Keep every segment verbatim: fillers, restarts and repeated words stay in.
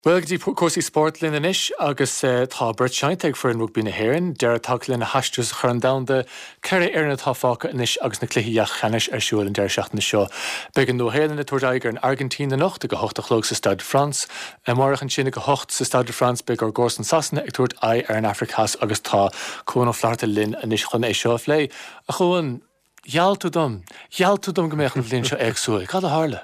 Well, dí cósaí sport linn inis agus tá bret seinteag for an rugby na hÉireann, deir atá linn na haistús chu an damda ceir ar na táfácha inis agus na cluichíach cheannis ar siúil an deir seach na seo. Beag an nóhéann na tuairdaigir an Argentína nocht go hocht a chlóg sa Stade de France, a marach an sinna go hocht sa Stade de France beag ar gcós an Sasanna ag tuairt ai ar an Africas agus tá cóna flearta linn inis chun é seo lé. A chuan, ghealtú dom, ghealtú dom go méach an bhlíonn seo agsúil, cad a hála?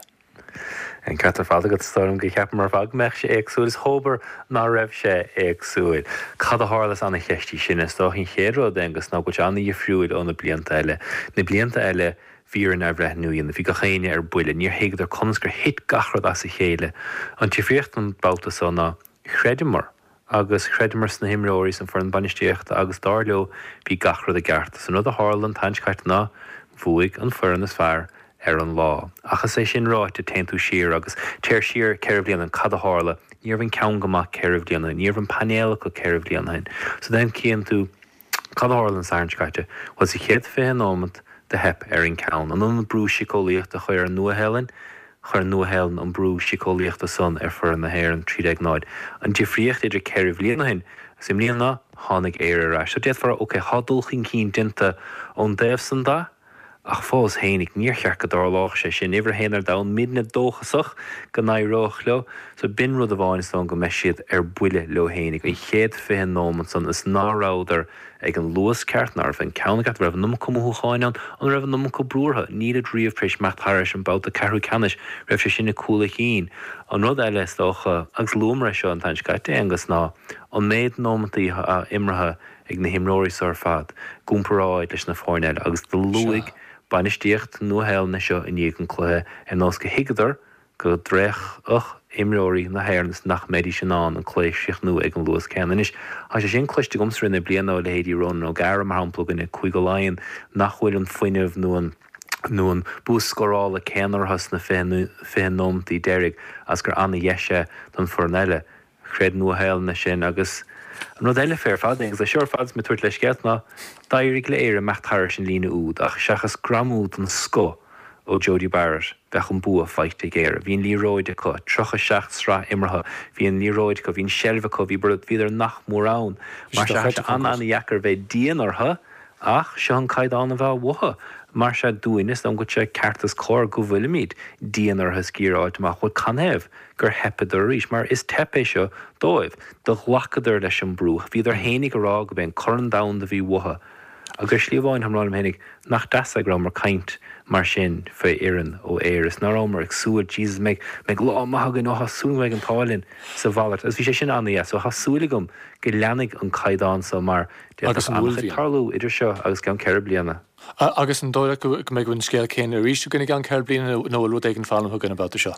En catar fáda go storm go ceap mar fág meach sé éagsúil is hóbar ná raibh sé éagsúil. Cad a hálas anna cheistí sin is dóchin chéadró agus ná go anna dheifriúil óna blianta eile. Na blianta eile bhí ar bhreith nuíon, bhí go chéine ar buile, níor héigh ar conas gur hit gachrad as sa chéile. An tíocht an bouta so ná chreidimar agus chreidimar sna himróirí san for an banistíocht agus dárleo bhí gachrad a gceart. So nó a hálan tainchart ná bhuaig an foran is fearr ar an lá. Achas é sin ráite teintú siar agus téir siar ceirh bliana an cad a hála, níor bhín ceann goach ceirh bliana, níor bhín panéala go ceirh bliana hain. So then cían tú cad a hála an sairnscaite, was i chéad fé an ámant de hep ar an ceann. An an brú sicóíocht a chuir an nuahélan, chuir nuahélan an brú sicóíocht a son ar for an na hÉireann tríd ag náid. An difriocht idir ceirh bliana hain, sim líana tháinig éar arás. So déad far, oké, hadulchin cín dinta ón déobh san dá, ach fós hénig níorcheach go dárlách sé sin iver héanaar da midna dóchasach go naidróch leo, so bin rud a bháin son go me siad ar buile leo hénig. I chéad fé nóman son is náráidir ag an luas ceartnar fan ceannagat raibh num cumú cháineán an raibh num go brúrtha, níad a dríomh préis mecht thairis an bouta cearú canis raibh sé sinna coolla cín. An rud eile dócha agus lúmra seo an tainnscaite agus ná an méid nómantaí imrethe ag na himróirí sár fad, gúmparáid leis na fáineile agus do luig banistíocht nuahéil na seo in dhéag an chluthe ar nás go higadar go dreich ach imróirí na hÉireann nach méidí sin an an chléis sich nu ag an luas ceannis. A sé sin cloiste gomsrin na bliana ó le héadí rón ó gar mar hampla in chuig go láin nachhfuil an foiineh nó an nó an búscorála céanarthas na fénomtaí deirig as gur anna dhéise don forneile chréad nuahéil na sin agus an rud eile fér fad agus a seoir fads me tuairt leis ceart ná dairigh le éire mecht thairis sin lína úd ach seachas gramút an sco ó Jody Barrett bheith an bua feight ag éire. Bhíon líróide có trocha seach srá imretha, bhíon líróide go bhíon seilbh có bhí brud bhíidir nach mórrán. Mar se an anna dheacar bheith díanartha ach se an caiidána bheith watha. Mar se dúinis an go sé ceartas chlár go bhfuil míid díanartha scíráid má chud canéibh gur hepaidir ríis, mar is tepe seo dóibh do lachadidir leis an brú. Bhíidir hénig go rá go bhéon choran dam de bhí watha. Agus slíomháin hamráim hénig nach deasa gra mar caint mar sin fé ian ó éiris ná rámar ag súil Jesus meid meid lá maithagan ó hasúil meid an táilinn sa bhallart. As bhí sé sin anna so hasúla gom go leannig an caiidán sa mar agus an tarlú idir seo agus gan ceir bliana. Agus an dóire go méid bhain scéal céin a ríisú gona gan ceir bliana nó bhfuil ag an fálam thugann about seo.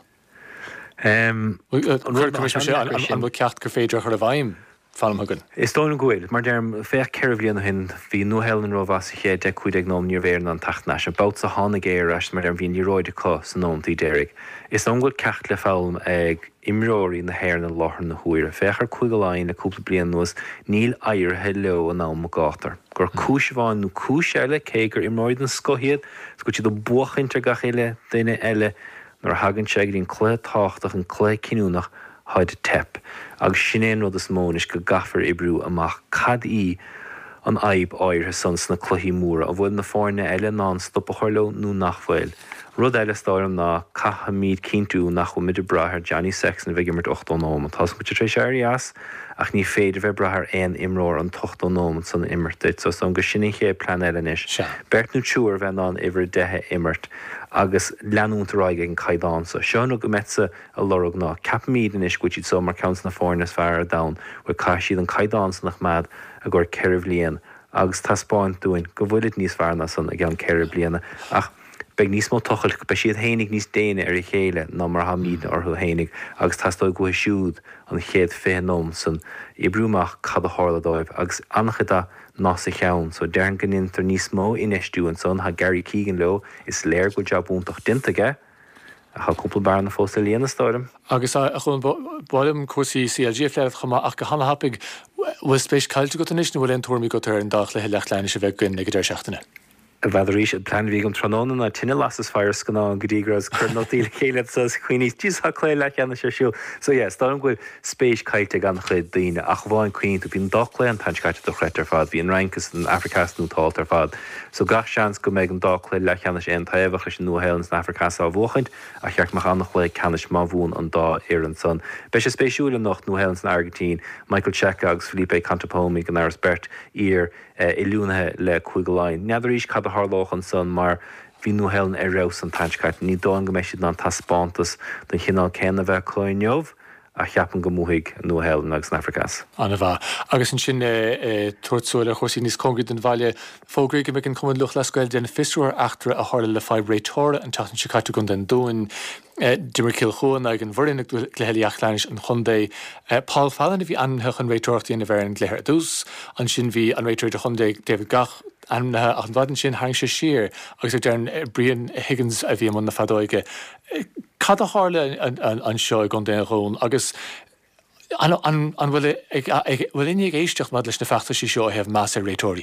An bhfuil ceart gur féidir chu a bhaim. Is dóin gohfuil, mar derm féach ceirh bliana hin bhí nuhéil an róhas ché de chuid ag nóm níor bhéir an tachtna se bout sa hána géir as mar an bhíon líróide có san nómtaí deirig. Is an ghfuil cecht le fálam ag imróirí na hÉireann an láthar na huaire. Féachar chuig go láin na cúpla bliana nuas níl airthe leo an nám gátar. Gur cúis bháin nó cúis eile cé gur imróid an scohiad, go si do buachintar gach eile duine eile nar hagann sé ag dín clé táchtach an clé cinúnach haid tep. Agus sinnéan rud is mónis go gafar ibrú amach cad í an aib áirthe san sna cluichí móra a bhfuil na fáinne eile ná stoppa chuirleo nó nachfuil. Rud eile stáirm ná catha míad cintú nach chu midir brathir Johnny Sexton bheith immert ochtó nómant. Thas mu trééis séir as ach ní féidir bheith brathir aon imróir an tochtó nómant san immertit, so an go sinna ché plan eile inis. Bert nó túir bheith ná iver dethe immert agus leanúntaráig an caiidán sa. Seanna go metsa a lorug ná cap míad inis go tíid so mar count na fáinnas fear da bhfuil caiisiad an caiidán nach mad a gur ceirh blian agus tá spáin dúin go bhfuilid níos fearna san a gan ceirh bliana ach beag níos mó tochail go siad hénig níos déine ar i chéile ná mar ha míad orthú hénig agus tástal go siúd an chéad fénóm san i brúmach cad a hála dóibh agus anchada ná sa cheann, so dearn gannintar níos mó inistú an son ha Gary Keegan leo is léir go jobúntaach dintaige a ha cúpla bar na fósta líana stáirim. Agus a chun báim cuasaí C L G fleibh chuma ach go hána hapig bhfuil spéis caiilte go tanis nó bhfuil an tuairmí go tar an dách le lecht leine se bheith gunn ag idir seachtainna. bheitharíéis plan bhí an tróna na tinine lasas fear scanná an grígras chur nóí chéile chuoine tíos chlé le cheanna sé siú. So yes, tá an bhfuil spéis caiite gan chuid daine ach bháin cuoin tú bhín dochlé an tancaiite do chretar fad, hí an rankas an Africasnú táiltar fad. So gach seans go méid an dochlé le cheanna sé an taobh leis an nuhéiln na Africas á bhchaint a cheach mar annach le canis má bhún an dá ar an son. Bei sé spéisiúla nach nuhéiln na Argentín, Michael Check agus Felipe Cantapome gan áras bert ír i lúnathe le chuig goláin. Neadaríos cad a thlách an son mar hí nuhéiln ar raibh an tancaiite, ní dó an go méisiad an taspántas don chinál céanna bheith chláinneomh a cheapan go múthaigh nuhéiln agus na Africas. Anna bha. Agus an sin tuairtsúla chósaí níos congad an bhaile fógraí go mbeidh an cumann lucht lascail déanana fistrúir achtra a tharla le fáib réitóra an tatan se caiite gon den dúin Dimmer Kilchoan ag an bhrinnig gléhéileach leis an chundé Paul Fallon a bhí anthech an réitóirtaí in a bhar an gléir dús, an sin bhí an réitóir de chundé David Gach an ach an bhadan sin hang sé siar agus ag dean Brian Higgins a bhí am na fadóige. Cad a tharla an seo ag an déan rón agus an bhfuil inig éisteach mad leis na feachta sí seo a hebh más a réitóirí.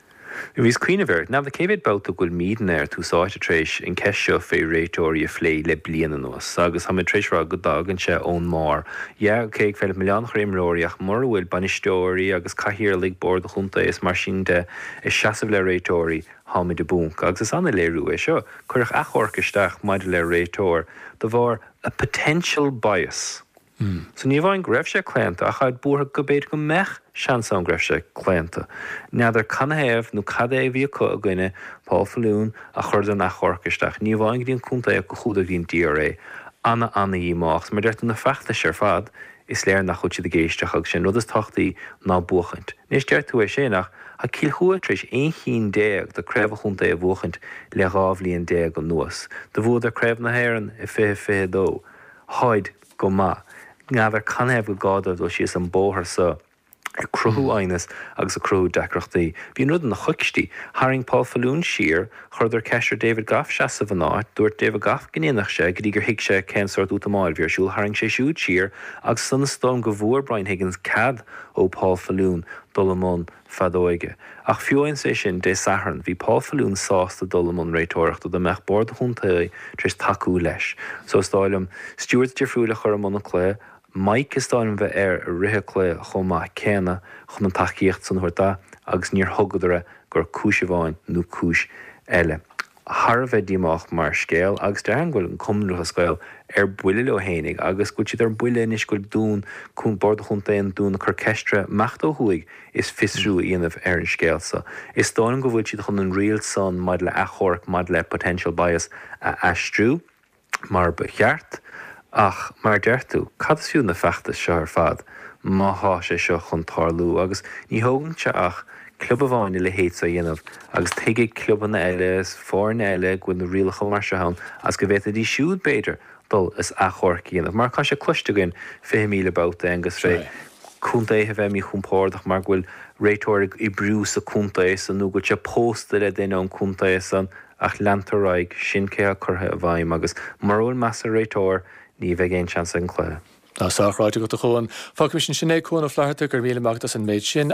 Vís cuioine bhir, ná bh céhéad bouta goil mídan air túsáite tréis in ceisio fé réitóirí a phlé le bliana nuas, agus ha tréisrá go dagan se ón mór. Ja, céig fel millián chréimróíach mar bhfuil banistóirí agus caihíir lig bord a chunta is mar sin de is seasamh le réitóirí hámi de búnc, agus is anna léirú é seo, chuirich achorcisteach maidide le réitóir, do bhar a potential bias. Mm. So ní bhain greibh sé cléanta a chaid bútha go béad go mech seansa an greibh sé cléanta. Neadidir canhéamh nó cad é bhí a gcuine Paul Falún a chuir an achorcisteach, ní bhain go dtíon cúnta go chuúda bhíon D R A anna anna ímachs, mar deirta na feachta sé fad is léir nach chuid de géisteach agus sin rud is tochtaí ná buchaint. Níos deir tú é sé nach a cílchua tríéis ein chin déag de creibh chunta a bhuachant le rábhlíon déag an nuas. De bhd a creibh na héan i fé fé dó, háid go má. Ngábhar canhéamh go gáda do si is an bóthar sa a cruthú ainas agus a cruthú decrochtaí. Bhíon rud na chuictí, haring Paul Falún siar chuidir ceisir David Gaff seasamh an áit, dúirt David Gaff gnéanach sé go dtí gur hiic sé cén sort útamáil bhíor siúil haring sé siúd siar agus sanna stón go bhfuair Brian Higgins cad ó Paul Falún dolamón fadóige. Ach fiúin sé sin dé saharn, bhí Paul Falún sásta dolamón réitóireachta do meach bord chuntaí tris taú leis. So stáilm Stuart Jeffrúla chur am mna clé, Mike is dáin bheith ar a rithe clé chomá céna chun an taíocht san thuirta agus níor thugadare gur cúis bháin nó cúis eile. Har bheith díach mar scéal agus dean ghfuil an cumnú a scéil ar buile le hénig agus go siad ar buile inis go dún chun bord chuntaon dún chu ceistre meachtó thuig is fisrú íanamh ar an scéalsa. Is dáin go bhfuil siad chun an rial son maid le achorc maid le potential bias a aistrú mar becheart. Ach, mar deirtú, cad fiú na feachta seo ar fad, má há sé seo chun tarlú, agus ní hógann se ach club a bháinna le héit sa dhéanamh, agus teigigh cluban na eile, fór na eile, gwy'n na rialach mar se hán, as go bhéit a dí siúd beidir dul is achorc dhéanamh. Mar cá sé cluiste gin fé míle bouta agus ré. Cúnta é bheith mí chumpórdach mar bhfuil réitóir i brú sa cúnta é san nó go se pósta le daine an cúnta é san ach leantaráig sin cé a chutha a bhaim agus marúil meas a réitóir ní bheith géin seansa an clé. Násáráide go a chuin, Fágus sin sinné cún a fleirte gur míle magtas an méid sin